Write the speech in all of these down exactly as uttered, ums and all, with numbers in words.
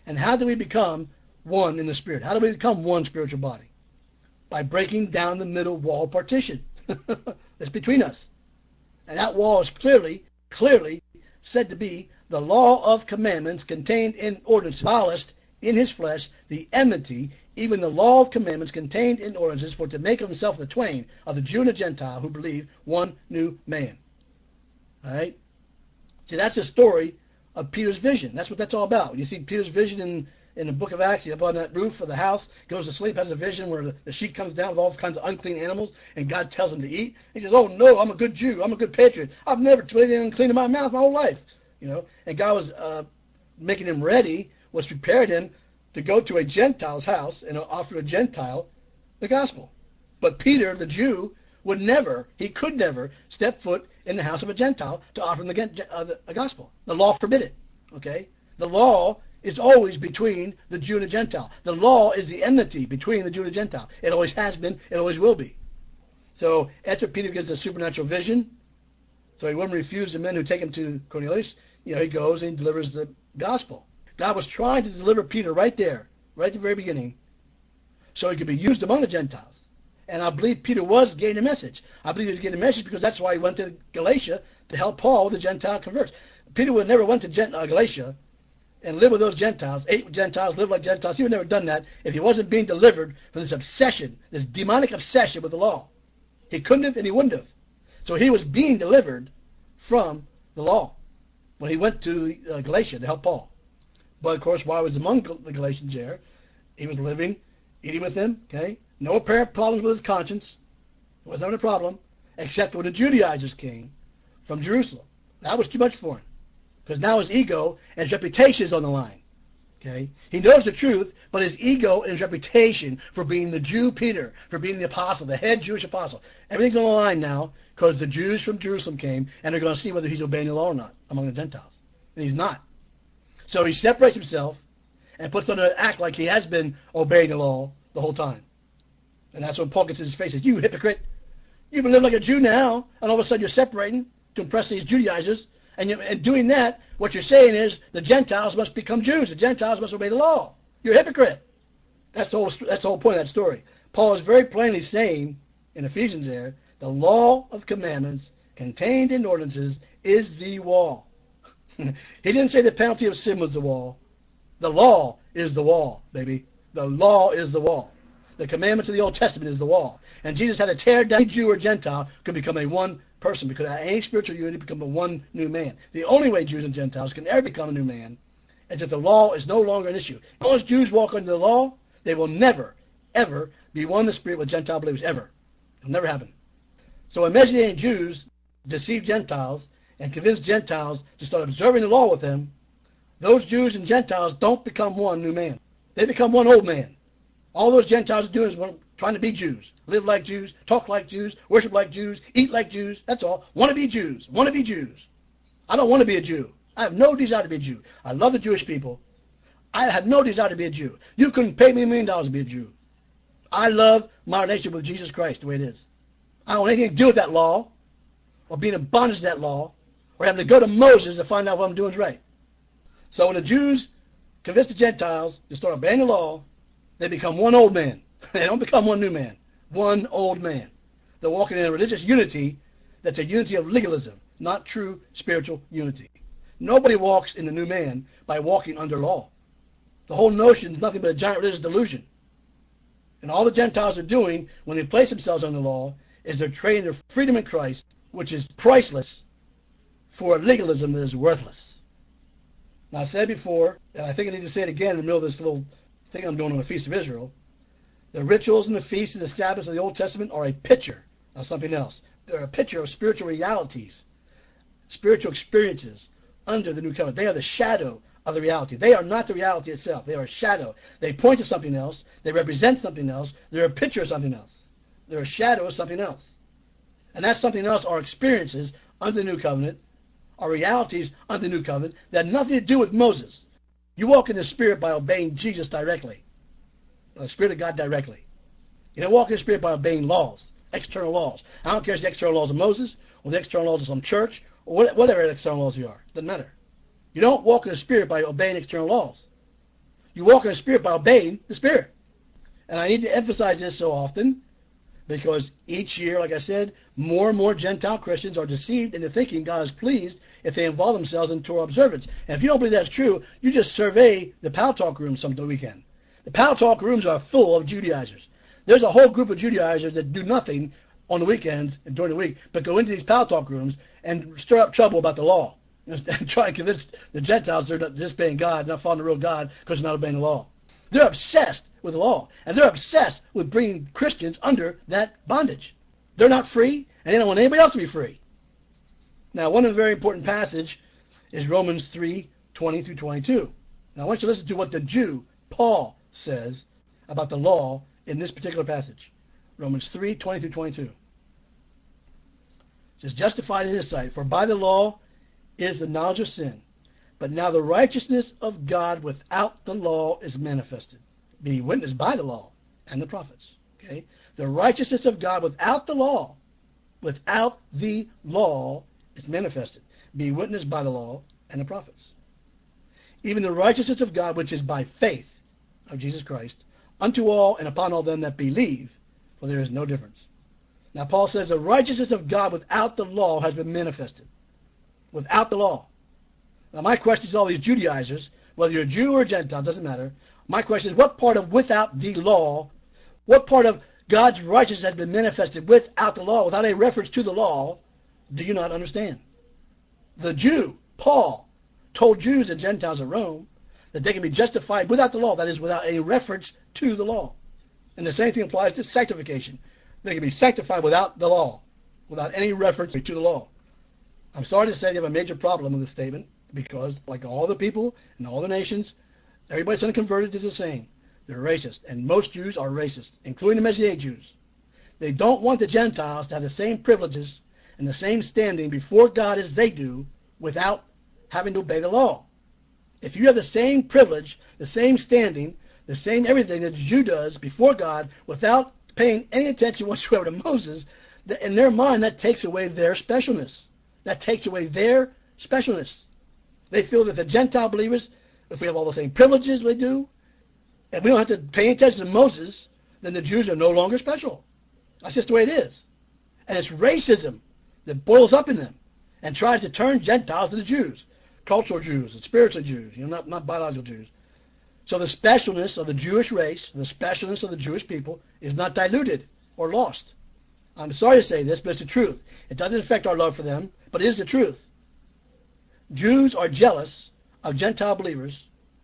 And how do we become one in the Spirit? How do we become one spiritual body? By breaking down the middle wall partition that's between us. And that wall is clearly, clearly said to be the law of commandments contained in ordinances, abolished in his flesh the enmity, even the law of commandments contained in ordinances, for to make of himself the twain, of the Jew and the Gentile, who believe, one new man. All right? See, that's the story of Peter's vision. That's what that's all about. You see Peter's vision in, in the book of Acts. He's up on that roof of the house, goes to sleep, has a vision where the, the sheet comes down with all kinds of unclean animals, and God tells him to eat. He says, oh, no, I'm a good Jew. I'm a good patriot. I've never put anything unclean in my mouth my whole life. You know, and God was uh, making him ready, was prepared him to go to a Gentile's house and offer a Gentile the gospel. But Peter, the Jew, would never, he could never step foot in the house of a Gentile to offer him the, uh, the, the gospel. The law forbid it, okay? The law is always between the Jew and the Gentile. The law is the enmity between the Jew and the Gentile. It always has been, it always will be. So after Peter gets a supernatural vision, so he wouldn't refuse the men who take him to Cornelius, you know, he goes and delivers the gospel. God was trying to deliver Peter right there, right at the very beginning, so he could be used among the Gentiles. And I believe Peter was getting a message. I believe he was getting a message because that's why he went to Galatia to help Paul with the Gentile converts. Peter would have never went to Gent- uh, Galatia and lived with those Gentiles, ate with Gentiles, lived like Gentiles. He would have never done that if he wasn't being delivered from this obsession, this demonic obsession with the law. He couldn't have and he wouldn't have. So he was being delivered from the law when he went to uh, Galatia to help Paul. But, of course, while he was among the Galatians there, he was living, eating with them, okay? No apparent problems with his conscience. He wasn't having a problem, except when the Judaizers came from Jerusalem. That was too much for him, because now his ego and his reputation is on the line, okay? He knows the truth, but his ego and his reputation for being the Jew Peter, for being the apostle, the head Jewish apostle, everything's on the line now, because the Jews from Jerusalem came, and they're going to see whether he's obeying the law or not among the Gentiles. And he's not. So he separates himself and puts on an act like he has been obeying the law the whole time. And that's when Paul gets in his face and says, you hypocrite, you've been living like a Jew now, and all of a sudden you're separating to impress these Judaizers. And, you, and doing that, what you're saying is the Gentiles must become Jews. The Gentiles must obey the law. You're a hypocrite. That's the whole, that's the whole point of that story. Paul is very plainly saying in Ephesians there, the law of commandments contained in ordinances is the wall. He didn't say the penalty of sin was the wall. The law is the wall, baby. The law is the wall. The commandments of the Old Testament is the wall. And Jesus had to tear down any Jew or Gentile could become a one person, because any spiritual unity become a one new man. The only way Jews and Gentiles can ever become a new man is if the law is no longer an issue. As long as Jews walk under the law, they will never, ever be one in the Spirit with Gentile believers, ever. It'll never happen. So when Messianic Jews deceive Gentiles and convince Gentiles to start observing the law with them, those Jews and Gentiles don't become one new man. They become one old man. All those Gentiles are doing is trying to be Jews, live like Jews, talk like Jews, worship like Jews, eat like Jews. That's all. Want to be Jews. Want to be Jews. I don't want to be a Jew. I have no desire to be a Jew. I love the Jewish people. I have no desire to be a Jew. You couldn't pay me a million dollars to be a Jew. I love my relationship with Jesus Christ the way it is. I don't want anything to do with that law, or being in bondage to that law, or having to go to Moses to find out what I'm doing is right. So when the Jews convince the Gentiles to start obeying the law, they become one old man. They don't become one new man. One old man. They're walking in a religious unity that's a unity of legalism, not true spiritual unity. Nobody walks in the new man by walking under law. The whole notion is nothing but a giant religious delusion. And all the Gentiles are doing when they place themselves under law is they're trading their freedom in Christ, which is priceless, for a legalism that is worthless. Now, I said before, and I think I need to say it again in the middle of this little thing I'm doing on the Feast of Israel, the rituals and the feasts and the Sabbaths of the Old Testament are a picture of something else. They're a picture of spiritual realities, spiritual experiences under the New Covenant. They are the shadow of the reality. They are not the reality itself. They are a shadow. They point to something else. They represent something else. They're a picture of something else. They're a shadow of something else. And that something else are experiences under the New Covenant, are realities under the New Covenant that have nothing to do with Moses. You walk in the Spirit by obeying Jesus directly, the Spirit of God directly. You don't walk in the Spirit by obeying laws, external laws. I don't care if it's the external laws of Moses or the external laws of some church or whatever external laws you are. Doesn't matter. You don't walk in the Spirit by obeying external laws. You walk in the Spirit by obeying the Spirit. And I need to emphasize this so often because each year, like I said, more and more Gentile Christians are deceived into thinking God is pleased if they involve themselves in Torah observance. And if you don't believe that's true, you just survey the Pow Talk rooms some weekend. The Pow Talk rooms are full of Judaizers. There's a whole group of Judaizers that do nothing on the weekends and during the week, but go into these Pow Talk rooms and stir up trouble about the law and try and convince the Gentiles they're not disobeying God, not following the real God because they're not obeying the law. They're obsessed with the law, and they're obsessed with bringing Christians under that bondage. They're not free, and they don't want anybody else to be free. Now, one of the very important passage is Romans three, twenty through twenty-two. Now, I want you to listen to what the Jew, Paul, says about the law in this particular passage. Romans three, twenty through twenty-two. It says, justified in his sight, for by the law is the knowledge of sin. But now the righteousness of God without the law is manifested, being witnessed by the law and the prophets. Okay? The righteousness of God without the law, without the law is manifested, being witnessed by the law and the prophets. Even the righteousness of God which is by faith of Jesus Christ, unto all and upon all them that believe, for there is no difference. Now Paul says the righteousness of God without the law has been manifested. Without the law. Now my question is all these Judaizers, whether you're a Jew or a Gentile, doesn't matter. My question is what part of without the law, what part of God's righteousness has been manifested without the law, without a reference to the law, do you not understand? The Jew, Paul, told Jews and Gentiles of Rome that they can be justified without the law, that is, without a reference to the law. And the same thing applies to sanctification. They can be sanctified without the law, without any reference to the law. I'm sorry to say they have a major problem with this statement because, like all the people and all the nations, everybody's unconverted is the same. They're racist, and most Jews are racist, including the Messianic Jews. They don't want the Gentiles to have the same privileges and the same standing before God as they do without having to obey the law. If you have the same privilege, the same standing, the same everything that a Jew does before God without paying any attention whatsoever to Moses, in their mind that takes away their specialness. That takes away their specialness. They feel that the Gentile believers, if we have all the same privileges we do, and we don't have to pay attention to Moses, then the Jews are no longer special. That's just the way it is. And it's racism that boils up in them and tries to turn Gentiles into Jews, cultural Jews and spiritual Jews, you know, not, not biological Jews. So the specialness of the Jewish race, the specialness of the Jewish people is not diluted or lost. I'm sorry to say this, but it's the truth. It doesn't affect our love for them, but it is the truth. Jews are jealous of Gentile believers,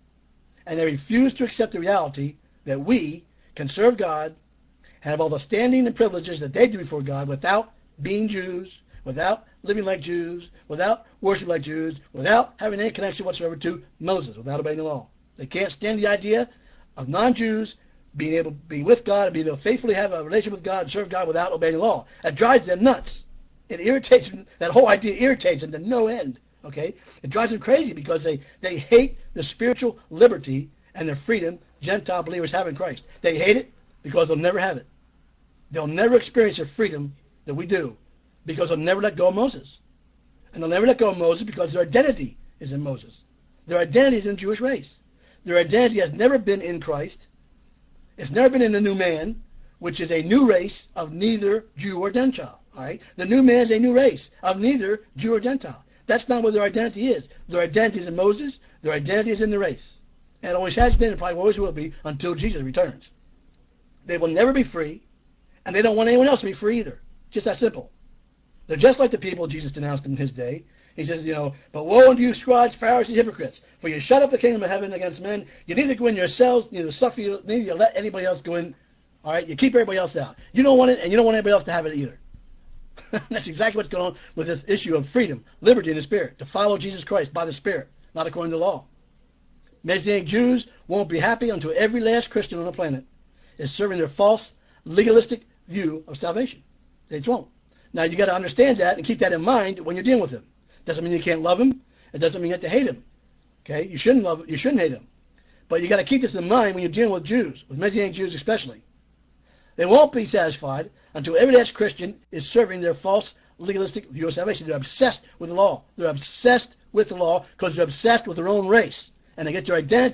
and they refuse to accept the reality that we can serve God and have all the standing and privileges that they do before God without being Jews, without living like Jews, without worshiping like Jews, without having any connection whatsoever to Moses, without obeying the law. They can't stand the idea of non-Jews being able to be with God and being able to faithfully have a relationship with God and serve God without obeying the law. That drives them nuts. It irritates them. That whole idea irritates them to no end. Okay? It drives them crazy because they, they hate the spiritual liberty and the freedom Gentile believers have in Christ. They hate it because they'll never have it. They'll never experience the freedom that we do because they'll never let go of Moses. And they'll never let go of Moses because their identity is in Moses. Their identity is in the Jewish race. Their identity has never been in Christ. It's never been in the new man, which is a new race of neither Jew or Gentile. All right? The new man is a new race of neither Jew or Gentile. That's not what their identity is. Their identity is in Moses. Their identity is in the race. And it always has been and probably always will be until Jesus returns. They will never be free, and they don't want anyone else to be free either. Just that simple. They're just like the people Jesus denounced in his day. He says, you know, but woe unto you, scribes, Pharisees, hypocrites, for you shut up the kingdom of heaven against men. You neither go in yourselves, neither suffer you, neither you let anybody else go in. All right, you keep everybody else out. You don't want it, and you don't want anybody else to have it either. That's exactly what's going on with this issue of freedom, liberty in the Spirit, to follow Jesus Christ by the Spirit, not according to the law. Messianic Jews won't be happy until every last Christian on the planet is serving their false, legalistic view of salvation. They just won't. Now, you got to understand that and keep that in mind when you're dealing with them. Doesn't mean you can't love him. It doesn't mean you have to hate him. Okay, you shouldn't love. You shouldn't hate him. But you got to keep this in mind when you're dealing with Jews, with Messianic Jews especially. They won't be satisfied until every last Christian is serving their false, legalistic view of salvation. They're obsessed with the law. They're obsessed with the law because they're obsessed with their own race, and they get their identity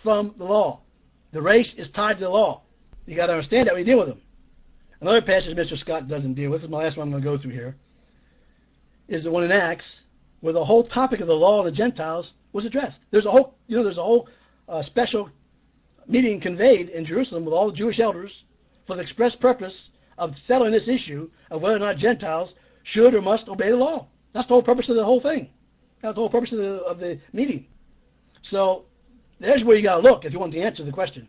from the law. The race is tied to the law. You got to understand that when you deal with them. Another passage Mister Scott doesn't deal with, this is my last one I'm going to go through here, is the one in Acts where the whole topic of the law of the Gentiles was addressed. There's a whole, you know, there's a whole uh, special meeting conveyed in Jerusalem with all the Jewish elders for the express purpose of settling this issue of whether or not Gentiles should or must obey the law. That's the whole purpose of the whole thing. That's the whole purpose of the, of the meeting. So there's where you got to look if you want the answer to the question.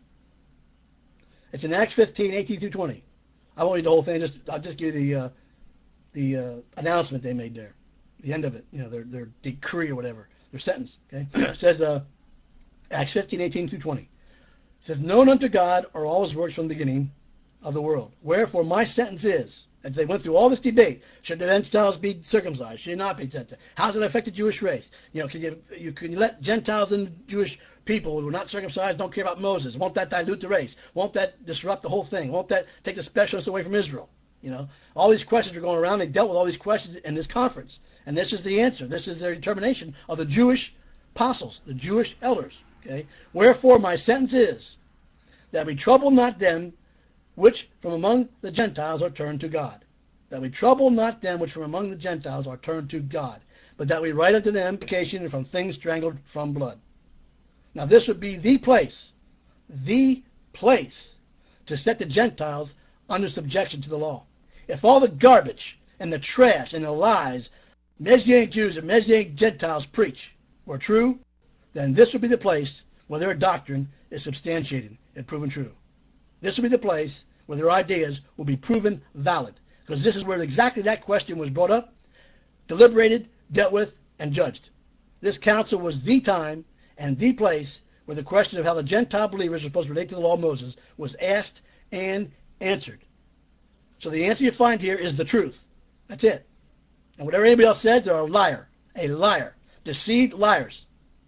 It's in Acts fifteen, eighteen through twenty. I won't read the whole thing. Just I'll just give you the uh, the uh, announcement they made there, the end of it. You know, their their decree or whatever, their sentence. Okay, it says uh, Acts fifteen, eighteen through twenty. It says, "Known unto God are all His works from the beginning of the world. Wherefore my sentence is," as they went through all this debate, should the Gentiles be circumcised? Should they not be Gentiles? How does it affect the Jewish race? You know, can you you can you let Gentiles and Jewish people who are not circumcised don't care about Moses? Won't that dilute the race? Won't that disrupt the whole thing? Won't that take the specialists away from Israel? You know, all these questions are going around. They dealt with all these questions in this conference, and this is the answer. This is their determination of the Jewish apostles, the Jewish elders. Okay, wherefore my sentence is that we trouble not them which from among the Gentiles are turned to God. That we trouble not them which from among the Gentiles are turned to God, but that we write unto them purification from things strangled from blood. Now this would be the place, the place to set the Gentiles under subjection to the law. If all the garbage and the trash and the lies Messianic Jews and Messianic Gentiles preach were true, then this would be the place where their doctrine is substantiated and proven true. This will be the place where their ideas will be proven valid, because this is where exactly that question was brought up, deliberated, dealt with, and judged. This council was the time and the place where the question of how the Gentile believers are supposed to relate to the law of Moses was asked and answered. So the answer you find here is the truth. That's it. And whatever anybody else says, they're a liar. A liar. Deceived liars.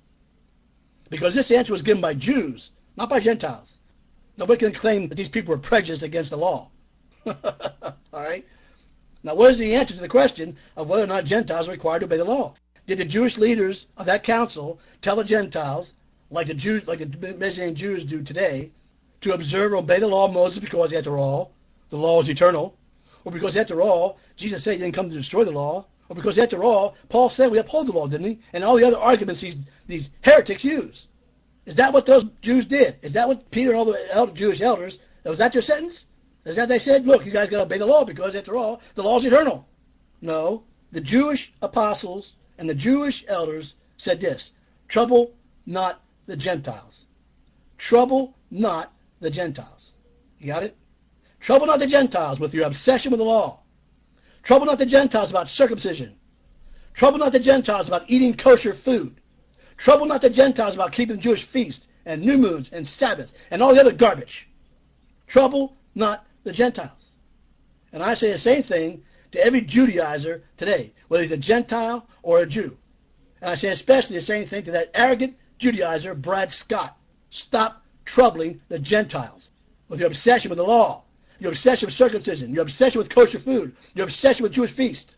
Because this answer was given by Jews, not by Gentiles. Nobody can claim that these people are prejudiced against the law. All right? Now, what is the answer to the question of whether or not Gentiles are required to obey the law? Did the Jewish leaders of that council tell the Gentiles, like the Jews, like the Messianic Jews do today, to observe or obey the law of Moses because, after all, the law is eternal, or because, after all, Jesus said he didn't come to destroy the law, or because, after all, Paul said we uphold the law, didn't he? And all the other arguments these these heretics use. Is that what those Jews did? Is that what Peter and all the elder, Jewish elders, was that their sentence? Is that they said, look, you guys got to obey the law because, after all, the law is eternal? No. The Jewish apostles and the Jewish elders said this: trouble not the Gentiles. Trouble not the Gentiles. You got it? Trouble not the Gentiles with your obsession with the law. Trouble not the Gentiles about circumcision. Trouble not the Gentiles about eating kosher food. Trouble not the Gentiles about keeping the Jewish feast and new moons and Sabbaths and all the other garbage. Trouble not the Gentiles. And I say the same thing to every Judaizer today, whether he's a Gentile or a Jew. And I say especially the same thing to that arrogant Judaizer, Brad Scott. Stop troubling the Gentiles with your obsession with the law, your obsession with circumcision, your obsession with kosher food, your obsession with Jewish feast.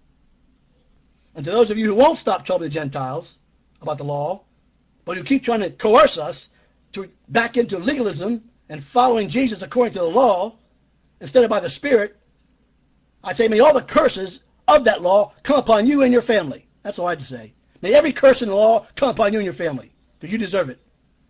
And to those of you who won't stop troubling the Gentiles about the law, but who keep trying to coerce us to back into legalism and following Jesus according to the law instead of by the Spirit, I say, may all the curses of that law come upon you and your family. That's all I have to say. May every curse in the law come upon you and your family, because you deserve it.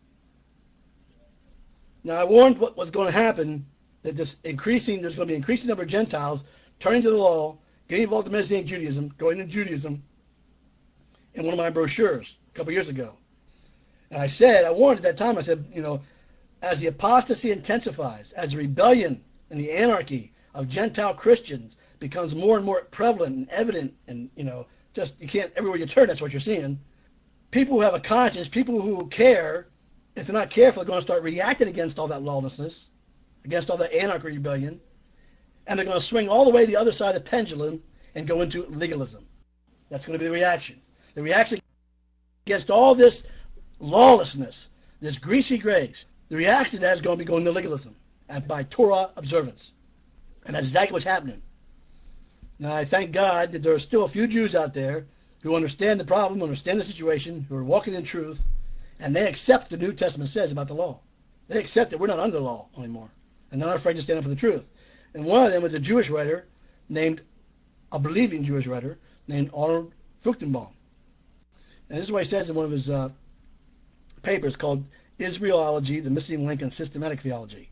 Now, I warned what was going to happen, that this increasing, there's going to be an increasing number of Gentiles turning to the law, getting involved in Messianic Judaism, going into Judaism, in one of my brochures a couple years ago. And I said, I warned at that time, I said, you know, as the apostasy intensifies, as the rebellion and the anarchy of Gentile Christians becomes more and more prevalent and evident, and, you know, just, you can't, everywhere you turn, that's what you're seeing. People who have a conscience, people who care, if they're not careful, they're going to start reacting against all that lawlessness, against all that anarchy rebellion, and they're going to swing all the way to the other side of the pendulum and go into legalism. That's going to be the reaction. The reaction against all this lawlessness, this greasy grace, the reaction to that is going to be going to legalism and by Torah observance. And that's exactly what's happening. Now, I thank God that there are still a few Jews out there who understand the problem, understand the situation, who are walking in truth, And they accept the New Testament says about the law. They accept that we're not under the law anymore. And they're not afraid to stand up for the truth. And one of them was a Jewish writer named, a believing Jewish writer named Arnold Fruchtenbaum. And this is what he says in one of his uh, papers called Israelology, the Missing Link in Systematic Theology.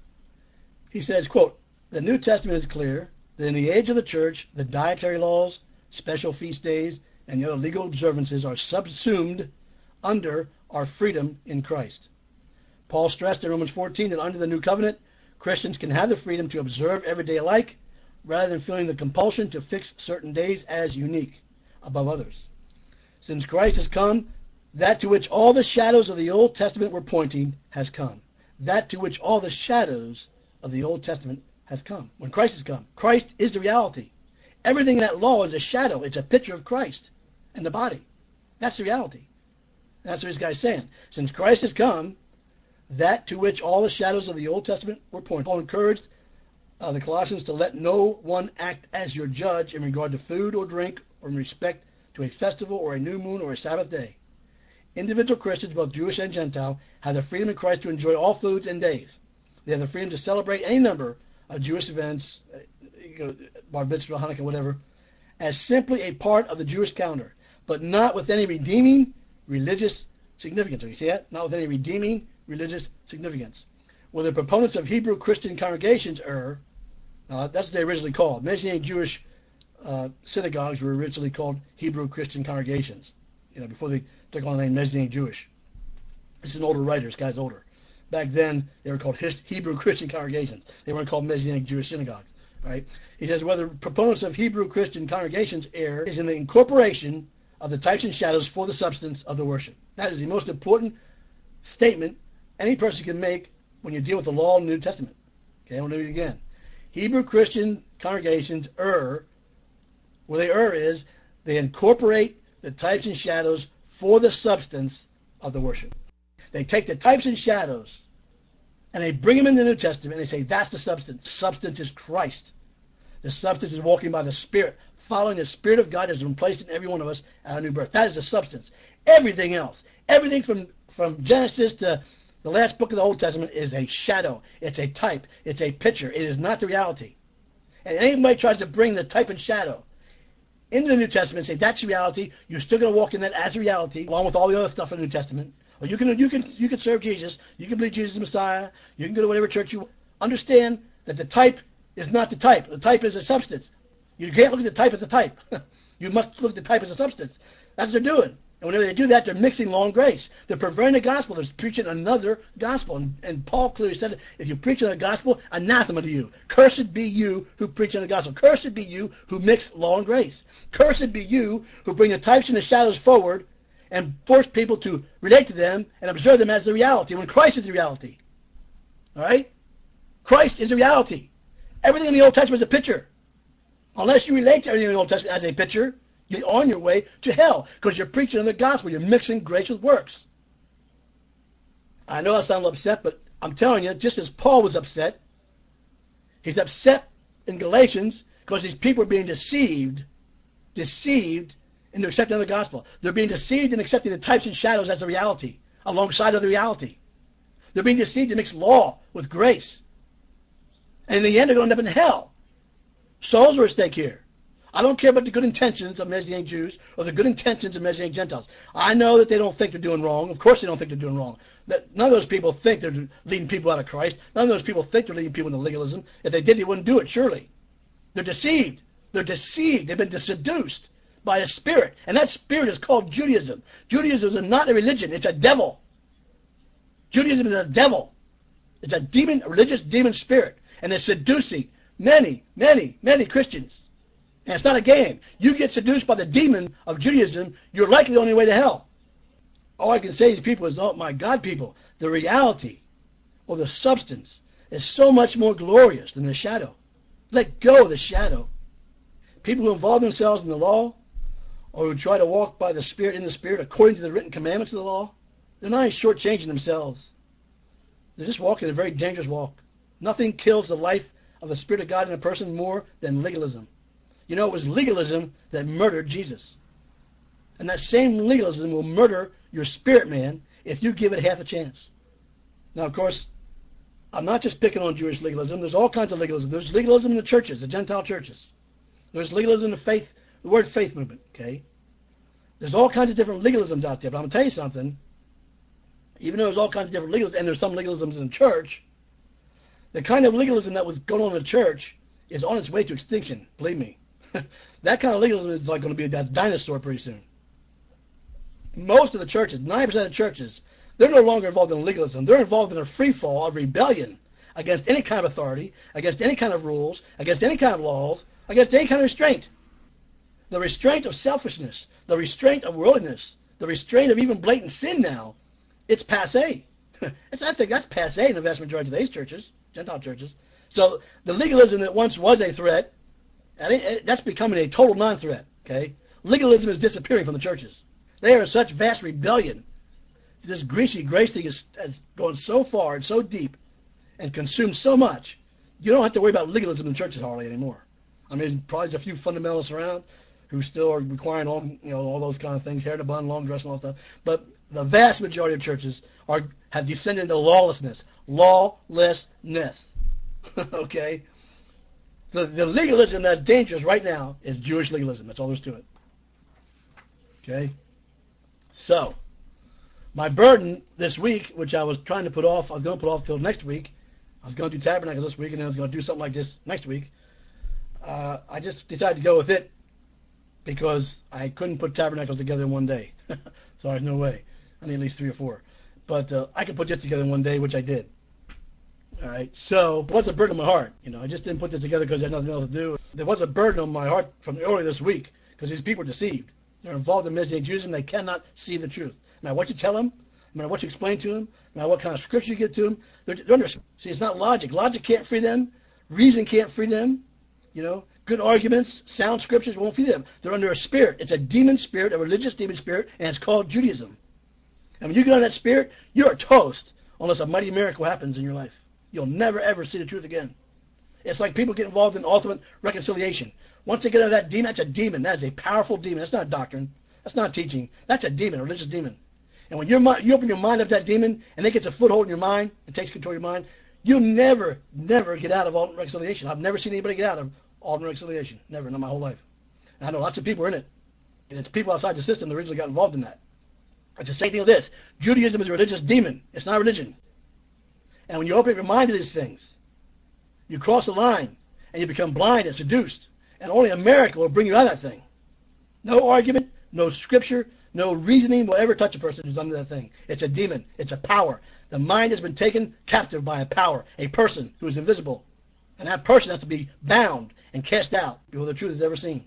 He says, quote, "The New Testament is clear that in the age of the church, the dietary laws, special feast days, and the other legal observances are subsumed under our freedom in Christ. Paul stressed in Romans fourteen that under the new covenant, Christians can have the freedom to observe every day alike, rather than feeling the compulsion to fix certain days as unique above others. Since Christ has come, that to which all the shadows of the Old Testament were pointing has come. That to which all the shadows of the Old Testament has come. When Christ has come, Christ is the reality. Everything in that law is a shadow. It's a picture of Christ and the body. That's the reality. That's what this guy's saying. Since Christ has come, that to which all the shadows of the Old Testament were pointing. Paul encouraged uh, the Colossians to let no one act as your judge in regard to food or drink or in respect to a festival or a new moon or a Sabbath day. Individual Christians, both Jewish and Gentile, have the freedom in Christ to enjoy all foods and days. They have the freedom to celebrate any number of Jewish events, uh, Bar Mitzvah, Hanukkah, whatever, as simply a part of the Jewish calendar, but not with any redeeming religious significance. You see that? Not with any redeeming religious significance. Well, the proponents of Hebrew Christian congregations err. Uh, that's what they originally called. Messianic Jewish uh, synagogues were originally called Hebrew Christian congregations. You know, before they took on the name Messianic Jewish. This is an older writer. This guy's older. Back then, they were called Hebrew Christian congregations. They weren't called Messianic Jewish synagogues. Right? He says, whether proponents of Hebrew Christian congregations err is in the incorporation of the types and shadows for the substance of the worship. That is the most important statement any person can make when you deal with the law in the New Testament. Okay, I'll do it again. Hebrew Christian congregations err. Where they err is they incorporate the types and shadows for the substance of the worship. They take the types and shadows and they bring them in the New Testament and they say that's the substance. Substance is Christ. The substance is walking by the Spirit, following the Spirit of God that has been placed in every one of us at a new birth. That is the substance. Everything else, everything from, from Genesis to the last book of the Old Testament is a shadow. It's a type. It's a picture. It is not the reality. And anybody tries to bring the type and shadow into the New Testament and say that's reality, you're still going to walk in that as reality, along with all the other stuff in the New Testament. Or you can you can you can serve Jesus. You can believe Jesus is the Messiah. You can go to whatever church you want. Understand that the type is not the type. The type is a substance. You can't look at the type as a type. You must look at the type as a substance. That's what they're doing. And whenever they do that, they're mixing law and grace. They're perverting the gospel. They're preaching another gospel. And, and Paul clearly said, if you preach the gospel, anathema to you. Cursed be you who preach the gospel. Cursed be you who mix law and grace. Cursed be you who bring the types and the shadows forward and force people to relate to them and observe them as the reality when Christ is the reality. All right? Christ is the reality. Everything in the Old Testament is a picture. Unless you relate to everything in the Old Testament as a picture, you're on your way to hell because you're preaching the gospel. You're mixing grace with works. I know I sound upset, but I'm telling you, just as Paul was upset, he's upset in Galatians because these people are being deceived, deceived into accepting the gospel. They're being deceived in accepting the types and shadows as a reality, alongside of the reality. They're being deceived to mix law with grace. And in the end, they're going to end up in hell. Souls are at stake here. I don't care about the good intentions of Messianic Jews or the good intentions of Messianic Gentiles. I know that they don't think they're doing wrong. Of course they don't think they're doing wrong. That none of those people think they're leading people out of Christ. None of those people think they're leading people into legalism. If they did, they wouldn't do it, surely. They're deceived. They're deceived. They've been seduced by a spirit. And that spirit is called Judaism. Judaism is not a religion. It's a devil. Judaism is a devil. It's a demon, a religious demon spirit. And it's seducing many, many, many Christians. And it's not a game. You get seduced by the demon of Judaism, you're likely on your way to hell. All I can say to these people is, oh my God, people, the reality or the substance is so much more glorious than the shadow. Let go of the shadow. People who involve themselves in the law or who try to walk by the Spirit in the Spirit according to the written commandments of the law, they're not shortchanging themselves. They're just walking a very dangerous walk. Nothing kills the life of the Spirit of God in a person more than legalism. You know, it was legalism that murdered Jesus. And that same legalism will murder your spirit man if you give it half a chance. Now, of course, I'm not just picking on Jewish legalism. There's all kinds of legalism. There's legalism in the churches, the Gentile churches. There's legalism in the faith, the word faith movement, okay? There's all kinds of different legalisms out there. But I'm going to tell you something. Even though there's all kinds of different legalisms, and there's some legalisms in the church, the kind of legalism that was going on in the church is on its way to extinction, believe me. That kind of legalism is like going to be a dinosaur pretty soon. Most of the churches, ninety percent of the churches, they're no longer involved in legalism. They're involved in a free fall of rebellion against any kind of authority, against any kind of rules, against any kind of laws, against any kind of restraint. The restraint of selfishness, the restraint of worldliness, the restraint of even blatant sin now, it's passé. It's, I think that's passé in the vast majority of today's churches, Gentile churches. So the legalism that once was a threat, that's becoming a total non-threat, okay? Legalism is disappearing from the churches. They are in such vast rebellion. This greasy grace thing is, is going so far and so deep and consumes so much, you don't have to worry about legalism in churches hardly anymore. I mean, probably there's a few fundamentalists around who still are requiring all, you know, all those kind of things, hair in a bun, long dress, and all that stuff. But the vast majority of churches are have descended into lawlessness. Lawlessness. Okay? The, the legalism that's dangerous right now is Jewish legalism. That's all there is to it. Okay? So, my burden this week, which I was trying to put off, I was going to put off till next week. I was going to do Tabernacles this week, and then I was going to do something like this next week. Uh, I just decided to go with it because I couldn't put Tabernacles together in one day. Sorry, no way. I need at least three or four. But uh, I could put this together in one day, which I did. All right, so what's a burden on my heart? You know, I just didn't put this together because I had nothing else to do. There was a burden on my heart from earlier this week because these people are deceived. They're involved in Messianic Judaism. They cannot see the truth. No matter what you tell them, no matter what you explain to them, no matter what kind of scripture you get to them, they're, they're under. See, it's not logic. Logic can't free them. Reason can't free them. You know, good arguments, sound scriptures won't free them. They're under a spirit. It's a demon spirit, a religious demon spirit, and it's called Judaism. And when you get on that spirit, you're toast unless a mighty miracle happens in your life. You'll never, ever see the truth again. It's like people get involved in ultimate reconciliation. Once they get out of that demon, that's a demon. That is a powerful demon. That's not a doctrine. That's not teaching. That's a demon, a religious demon. And when you're, you open your mind up to that demon, and it gets a foothold in your mind, and takes control of your mind, you'll never, never get out of ultimate reconciliation. I've never seen anybody get out of ultimate reconciliation. Never, not my whole life. And I know lots of people are in it. And it's people outside the system that originally got involved in that. It's the same thing with this. Judaism is a religious demon. It's not religion. And when you open up your mind to these things, you cross the line, and you become blind and seduced. And only America will bring you out of that thing. No argument, no scripture, no reasoning will ever touch a person who's under that thing. It's a demon. It's a power. The mind has been taken captive by a power, a person who is invisible. And that person has to be bound and cast out before the truth is ever seen.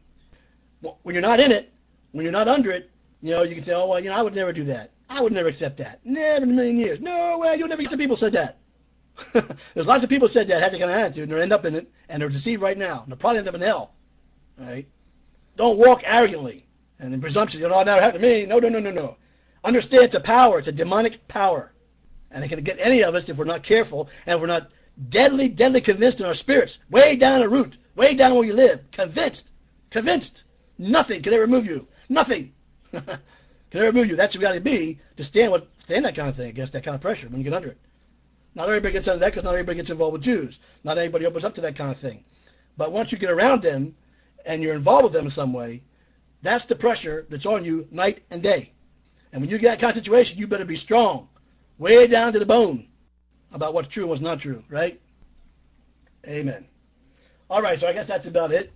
When you're not in it, when you're not under it, you know, you can say, oh, well, you know, I would never do that. I would never accept that. Never in a million years. No way, you'll never get some people said that. There's lots of people said that, had that kind of attitude, and they end up in it, and they're deceived right now. And they'll probably end up in hell. All right? Don't walk arrogantly and in presumption. You know, oh, that happened to me. No, no, no, no, no. Understand it's a power. It's a demonic power. And it can get any of us if we're not careful and if we're not deadly, deadly convinced in our spirits, way down the root, way down where you live, convinced, convinced. Nothing can ever move you. Nothing can ever move you. That's what you got to be to stand with, stand that kind of thing against that kind of pressure when you get under it. Not everybody gets under that because not everybody gets involved with Jews. Not everybody opens up to that kind of thing. But once you get around them and you're involved with them in some way, that's the pressure that's on you night and day. And when you get that kind of situation, you better be strong, way down to the bone about what's true and what's not true, right? Amen. All right, so I guess that's about it.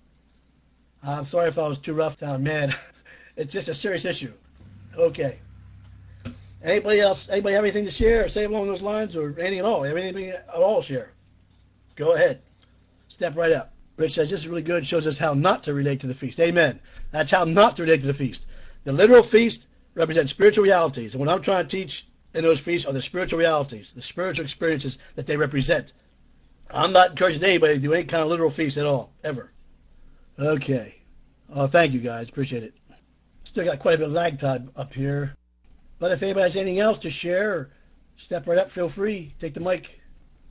I'm sorry if I was too rough. Sound mad. It's just a serious issue. Okay. Anybody else? Anybody have anything to share or say along those lines, or anything at all? Have anything at all to share? Go ahead. Step right up. Rich says this is really good. Shows us how not to relate to the feast. Amen. That's how not to relate to the feast. The literal feast represents spiritual realities, and what I'm trying to teach in those feasts are the spiritual realities, the spiritual experiences that they represent. I'm not encouraging anybody to do any kind of literal feast at all, ever. Okay. Oh, thank you guys. Appreciate it. Still got quite a bit of lag time up here. But if anybody has anything else to share, or step right up, feel free. Take the mic.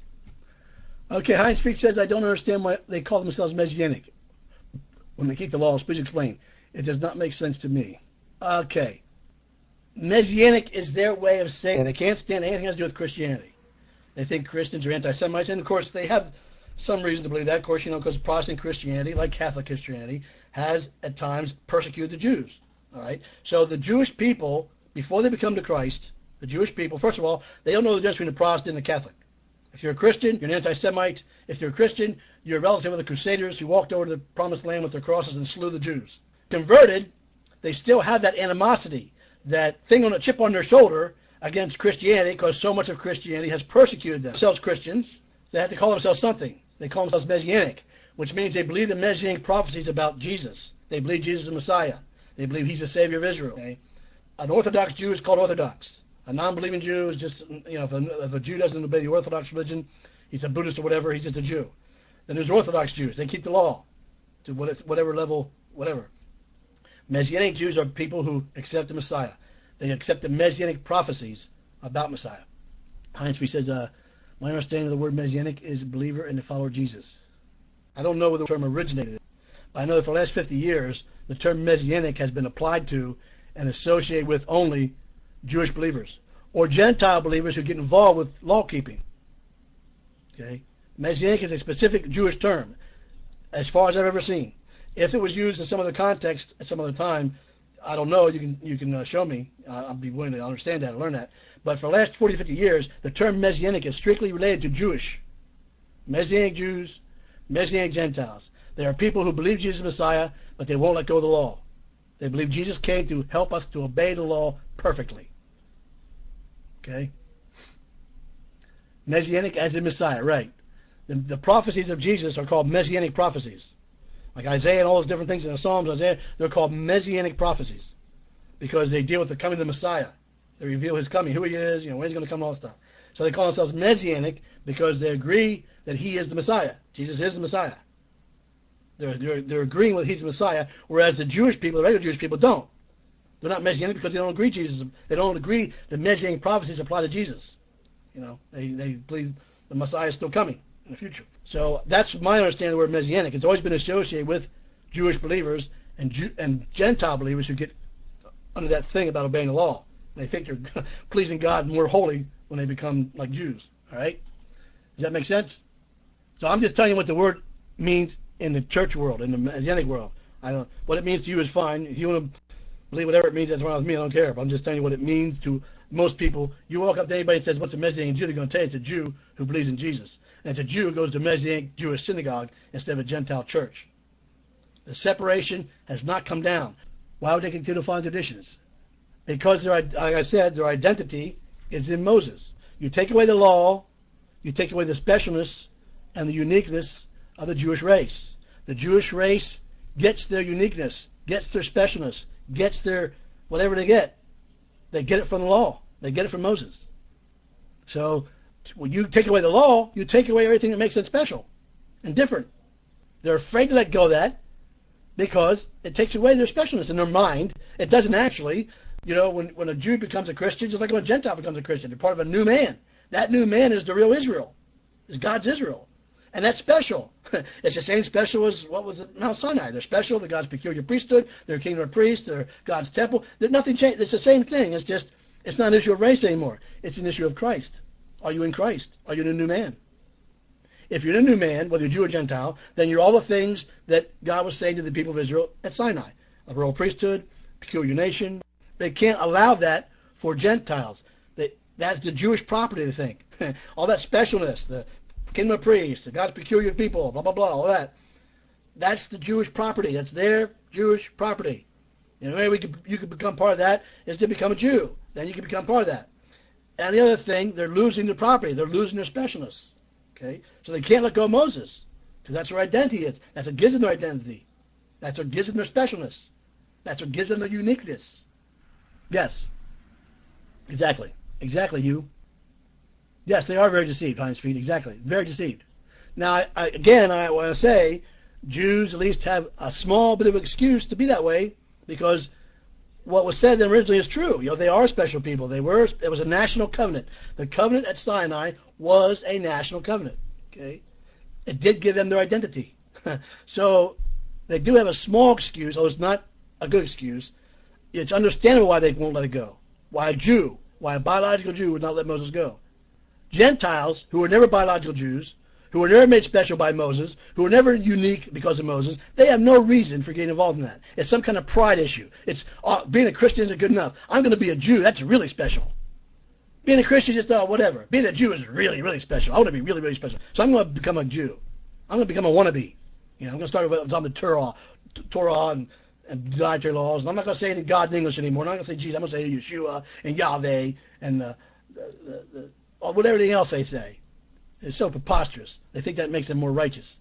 Okay, Heinz Freak says, I don't understand why they call themselves Messianic when they keep the laws. Please explain. It does not make sense to me. Okay. Messianic is their way of saying they can't stand anything that has to do with Christianity. They think Christians are anti-Semites, and of course they have some reason to believe that. Of course, you know, because Protestant Christianity, like Catholic Christianity, has at times persecuted the Jews. All right. So the Jewish people, before they become to Christ, the Jewish people, first of all, they don't know the difference between a Protestant and a Catholic. If you're a Christian, you're an anti-Semite. If you're a Christian, you're a relative of the Crusaders who walked over to the Promised Land with their crosses and slew the Jews. Converted, they still have that animosity, that thing on a chip on their shoulder against Christianity, because so much of Christianity has persecuted them. Themselves Christians, they have to call themselves something. They call themselves Messianic, which means they believe the Messianic prophecies about Jesus. They believe Jesus is the Messiah. They believe he's the Savior of Israel. Okay? An Orthodox Jew is called Orthodox. A non-believing Jew is just, you know, if a, if a Jew doesn't obey the Orthodox religion, he's a Buddhist or whatever, he's just a Jew. Then there's Orthodox Jews. They keep the law to whatever level, whatever. Messianic Jews are people who accept the Messiah. They accept the Messianic prophecies about Messiah. Heinz Fried says, uh, my understanding of the word Messianic is believer and the follower of Jesus. I don't know where the term originated, but I know that for the last fifty years, the term Messianic has been applied to and associated with only Jewish believers or Gentile believers who get involved with law keeping. Okay, Messianic is a specific Jewish term, as far as I've ever seen. If it was used in some other context at some other time, I don't know. You can you can uh, show me. Uh, I'll be willing to understand that and learn that. But for the last forty, fifty years, the term Messianic is strictly related to Jewish, Messianic Jews, Messianic Gentiles. There are people who believe Jesus is Messiah, but they won't let go of the law. They believe Jesus came to help us to obey the law perfectly. Okay? Messianic as in Messiah, right. The, the prophecies of Jesus are called Messianic prophecies. Like Isaiah and all those different things in the Psalms, Isaiah, they're called Messianic prophecies because they deal with the coming of the Messiah. They reveal his coming, who he is, you know, when he's going to come, all that stuff. So they call themselves Messianic because they agree that he is the Messiah. Jesus is the Messiah. They're, they're, they're agreeing with he's the Messiah, whereas the Jewish people, the regular Jewish people, don't. They're not Messianic because they don't agree Jesus. They don't agree the Messianic prophecies apply to Jesus. You know, they, they believe the Messiah is still coming in the future. So that's my understanding of the word Messianic. It's always been associated with Jewish believers and Jew, and Gentile believers who get under that thing about obeying the law. They think they're pleasing God and more holy when they become like Jews. All right? Does that make sense? So I'm just telling you what the word means in the church world, in the Messianic world. I don't, what it means to you is fine. If you want to believe whatever it means, that's wrong with me. I don't care. But I'm just telling you what it means to most people. You walk up to anybody and says, what's a Messianic Jew? They're going to tell you it's a Jew who believes in Jesus. And it's a Jew who goes to a Messianic Jewish synagogue instead of a Gentile church. The separation has not come down. Why would they continue to follow traditions? Because, their, like I said, their identity is in Moses. You take away the law, you take away the specialness and the uniqueness of the Jewish race. The Jewish race gets their uniqueness, gets their specialness, gets their whatever they get. They get it from the law. They get it from Moses. So when you take away the law, you take away everything that makes it special and different. They're afraid to let go of that because it takes away their specialness in their mind. It doesn't actually. You know, when, when a Jew becomes a Christian, just like when a Gentile becomes a Christian, they're part of a new man. That new man is the real Israel, is God's Israel. And that's special. It's the same special as, what was it, Mount Sinai. They're special. They're God's peculiar priesthood. They're a kingdom of priests. They're God's temple. There's nothing changed. It's the same thing. It's just, it's not an issue of race anymore. It's an issue of Christ. Are you in Christ? Are you in a new man? If you're a new man, whether you're Jew or Gentile, then you're all the things that God was saying to the people of Israel at Sinai. A royal priesthood, peculiar nation. They can't allow that for Gentiles. They, that's the Jewish property, they think. All that specialness, the kingdom of priests, the God's peculiar people, blah, blah, blah, all that. That's the Jewish property. That's their Jewish property. And the way we could, you could become part of that is to become a Jew. Then you can become part of that. And the other thing, they're losing their property. They're losing their specialness. Okay? So they can't let go of Moses because that's their identity is. That's what gives them their identity. That's what gives them their specialness. That's what gives them their uniqueness. Yes. Exactly. Exactly, you. Yes, they are very deceived, Heinz Fried. Exactly. Very deceived. Now, I, I, again, I want to say Jews at least have a small bit of excuse to be that way because what was said then originally is true. You know, they are special people. They were. It was a national covenant. The covenant at Sinai was a national covenant. Okay, it did give them their identity. So they do have a small excuse, although it's not a good excuse. It's understandable why they won't let it go. Why a Jew, why a biological Jew would not let Moses go. Gentiles, who were never biological Jews, who were never made special by Moses, who were never unique because of Moses, they have no reason for getting involved in that. It's some kind of pride issue. It's uh, being a Christian isn't good enough. I'm going to be a Jew. That's really special. Being a Christian is just, uh, whatever. Being a Jew is really, really special. I want to be really, really special. So I'm going to become a Jew. I'm going to become a wannabe. You know, I'm going to start with on the Torah, Torah and, and dietary laws. And I'm not going to say any God in English anymore. I'm not going to say Jesus. I'm going to say Yeshua and Yahweh and the, the, the, the, or whatever everything else they say. It's so preposterous. They think that makes them more righteous.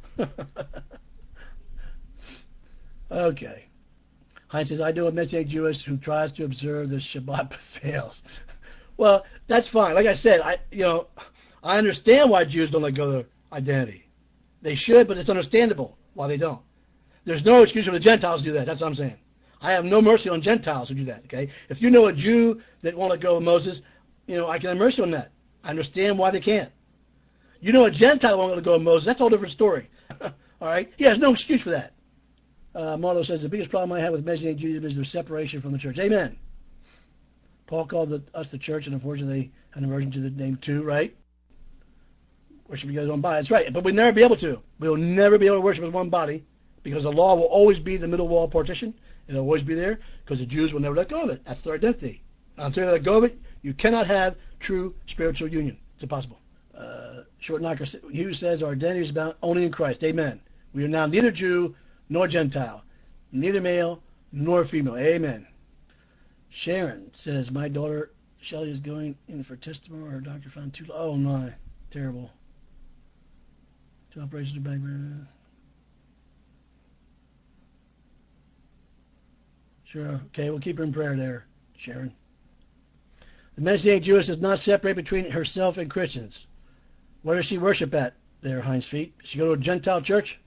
Okay. Heinz says, I know a Messianic Jewish who tries to observe the Shabbat but fails. Well, that's fine. Like I said, I you know, I understand why Jews don't let go of their identity. They should, but it's understandable why they don't. There's no excuse for the Gentiles to do that. That's what I'm saying. I have no mercy on Gentiles who do that. Okay. If you know a Jew that won't let go of Moses, you know, I can have mercy on that. I understand why they can't. You know a Gentile won't let go of Moses. That's a whole different story. All right? He has no excuse for that. Uh, Marlo says, the biggest problem I have with Messianic Judaism is their separation from the church. Amen. Paul called the, us the church, and unfortunately had an aversion to the name too, right? Worship you guys one body. That's right. But we'll never be able to. We'll never be able to worship as one body because the law will always be the middle wall partition. It'll always be there because the Jews will never let go of it. That's their identity. Until they let go of it, you cannot have true spiritual union. It's impossible. Uh, Short Knocker Hughes says our identity is bound only in Christ. Amen. We are now neither Jew nor Gentile, neither male nor female. Amen. Sharon says my daughter Shelly is going in for testimony. Her doctor found two. Oh my, terrible. Two operations are back. Sure. Okay, we'll keep her in prayer there, Sharon. The Messianic Jewess does not separate between herself and Christians. Where does she worship at there, Heinz Feet? Does she go to a Gentile church?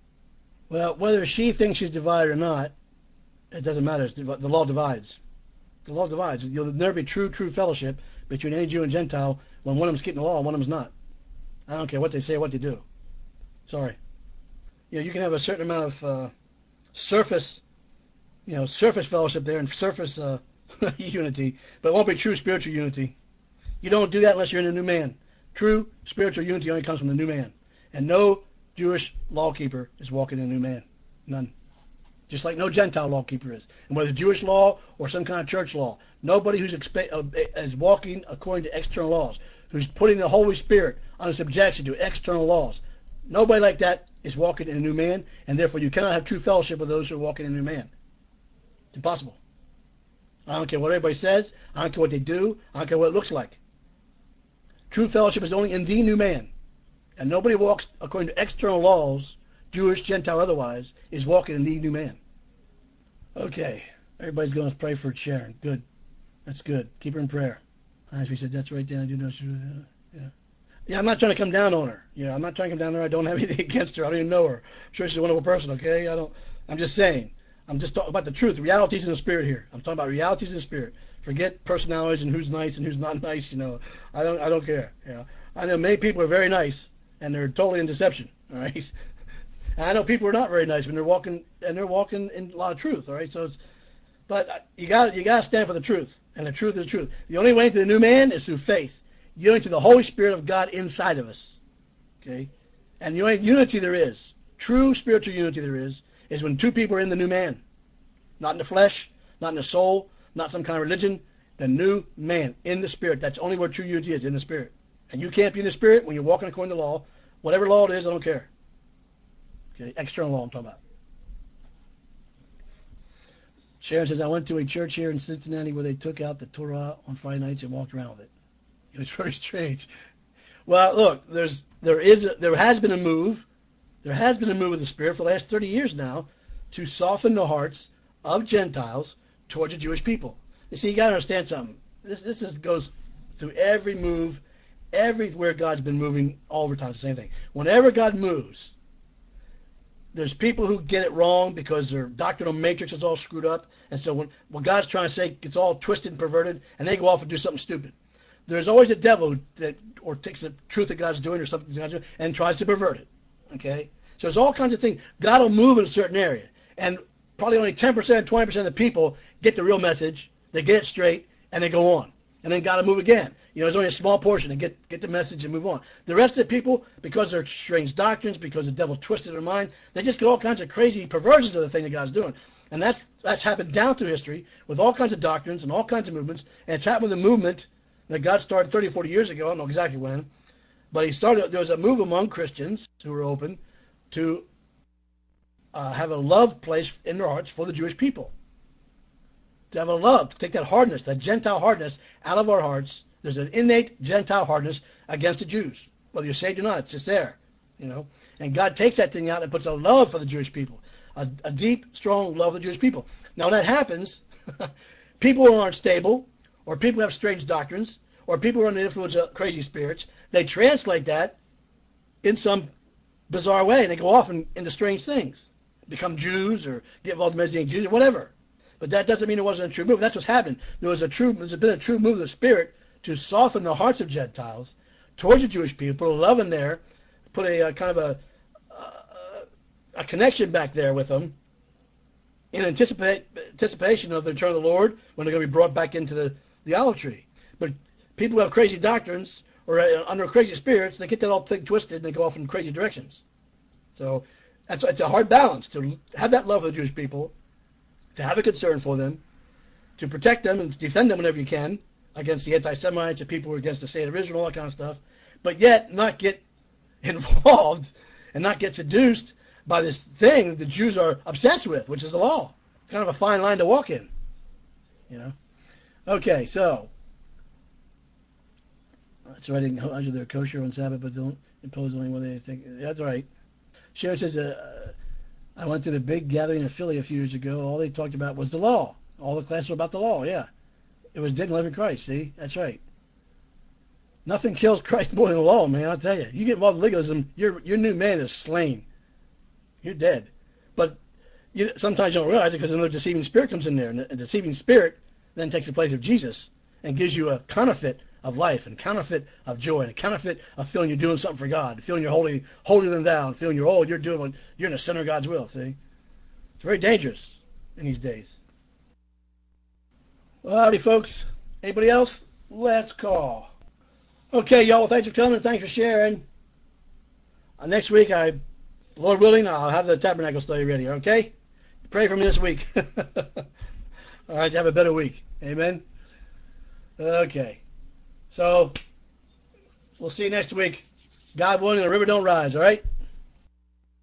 Well, whether she thinks she's divided or not, it doesn't matter. The law divides. The law divides. There'll never be true, true fellowship between any Jew and Gentile when one of them's keeping the law and one of them's not. I don't care what they say or what they do. Sorry. You know, you can have a certain amount of uh, surface, you know, surface fellowship there and surface uh, unity, but it won't be true spiritual unity. You don't do that unless you're in a new man. True spiritual unity only comes from the new man. And no Jewish lawkeeper is walking in a new man. None. Just like no Gentile lawkeeper is. And whether Jewish law or some kind of church law, nobody who's expe- uh, is walking according to external laws, who's putting the Holy Spirit under subjection to external laws, nobody like that is walking in a new man, and therefore you cannot have true fellowship with those who are walking in a new man. It's impossible. I don't care what everybody says. I don't care what they do. I don't care what it looks like. True fellowship is only in the new man. And nobody walks according to external laws, Jewish, Gentile, otherwise, is walking in the new man. Okay. Everybody's going to pray for Sharon. Good. That's good. Keep her in prayer. As we said, that's right, Dan. I do know she was, uh, yeah. Yeah, I'm not trying to come down on her. You know, I'm not trying to come down on her. I don't have anything against her. I don't even know her. I'm sure she's a wonderful person, okay? I don't, I'm just saying. I'm just talking about the truth. Realities in the spirit here. I'm talking about realities in the spirit. Forget personalities and who's nice and who's not nice, you know. I don't I don't care. You know. I know many people are very nice and they're totally in deception, all right? And I know people are not very nice when they're walking and they're walking in a lot of truth, all right? So it's but you got you got to stand for the truth, and the truth is the truth. The only way into the new man is through faith, yielding to the Holy Spirit of God inside of us. Okay? And the only unity there is, true spiritual unity there is, is when two people are in the new man. Not in the flesh, not in the soul, not some kind of religion. The new man in the spirit. That's only where true unity is, in the spirit. And you can't be in the spirit when you're walking according to the law. Whatever law it is, I don't care. Okay, external law I'm talking about. Sharon says, I went to a church here in Cincinnati where they took out the Torah on Friday nights and walked around with it. It was very strange. Well, look, there's there is a, there has been a move, there has been a move of the Spirit for the last thirty years now to soften the hearts of Gentiles towards the Jewish people. You see, you got to understand something. This this is, goes through every move, everywhere God's been moving all over time. It's the same thing. Whenever God moves, there's people who get it wrong because their doctrinal matrix is all screwed up, and so when what God's trying to say gets all twisted and perverted, and they go off and do something stupid. There's always a devil that or takes the truth that God's doing or something God's doing and tries to pervert it. Okay, so there's all kinds of things. God will move in a certain area, and probably only ten percent, twenty percent of the people get the real message. They get it straight, and they go on. And then God will move again. You know, there's only a small portion to get, get the message and move on. The rest of the people, because they're strange doctrines, because the devil twisted their mind, they just get all kinds of crazy perversions of the thing that God's doing. And that's that's happened down through history with all kinds of doctrines and all kinds of movements. And it's happened with a movement that God started thirty, forty years ago. I don't know exactly when. But he started, there was a move among Christians who were open to uh, have a love place in their hearts for the Jewish people. To have a love, to take that hardness, that Gentile hardness out of our hearts. There's an innate Gentile hardness against the Jews. Whether you're saved or not, it's just there. You know. And God takes that thing out and puts a love for the Jewish people. A, a deep, strong love for the Jewish people. Now when that happens, people who aren't stable, or people who have strange doctrines, or people who are under the influence of crazy spirits, they translate that in some bizarre way, and they go off in, into strange things. Become Jews, or get involved in Messianic Jews, or whatever. But that doesn't mean it wasn't a true move. That's what's happened. There was a true, there's been a true move of the Spirit to soften the hearts of Gentiles towards the Jewish people, put a love in there, put a, a kind of a, a, a connection back there with them, in anticipate, anticipation of the return of the Lord, when they're going to be brought back into the, the olive tree. But people who have crazy doctrines, or uh, under crazy spirits, they get that all thing twisted, and they go off in crazy directions. So that's it's a hard balance to have that love for the Jewish people, to have a concern for them, to protect them and defend them whenever you can against the anti-Semites, the people who are against the state of Israel, all that kind of stuff, but yet not get involved and not get seduced by this thing the Jews are obsessed with, which is the law. It's kind of a fine line to walk in, you know. Okay, so that's right. They're kosher on Sabbath, but don't impose on anyone they think. That's right. Sharon says, uh, I went to the big gathering in Philly a few years ago. All they talked about was the law. All the classes were about the law, yeah. It was dead and living Christ, see? That's right. Nothing kills Christ more than the law, man, I'll tell you. You get involved in legalism, your your new man is slain. You're dead. But you, sometimes you don't realize it because another deceiving spirit comes in there. And a deceiving spirit then takes the place of Jesus and gives you a counterfeit of life and counterfeit of joy and a counterfeit of feeling you're doing something for God, feeling you're holy, holier than thou, and feeling you're old, you're doing what, you're in the center of God's will, see? It's very dangerous in these days. Well, howdy, folks. Anybody else? Let's call. Okay, y'all, well, thanks for coming. Thanks for sharing. Uh, next week, I, Lord willing, I'll have the tabernacle study ready, okay? Pray for me this week. All right, have a better week. Amen? Okay. So, we'll see you next week. God willing, the river don't rise, all right?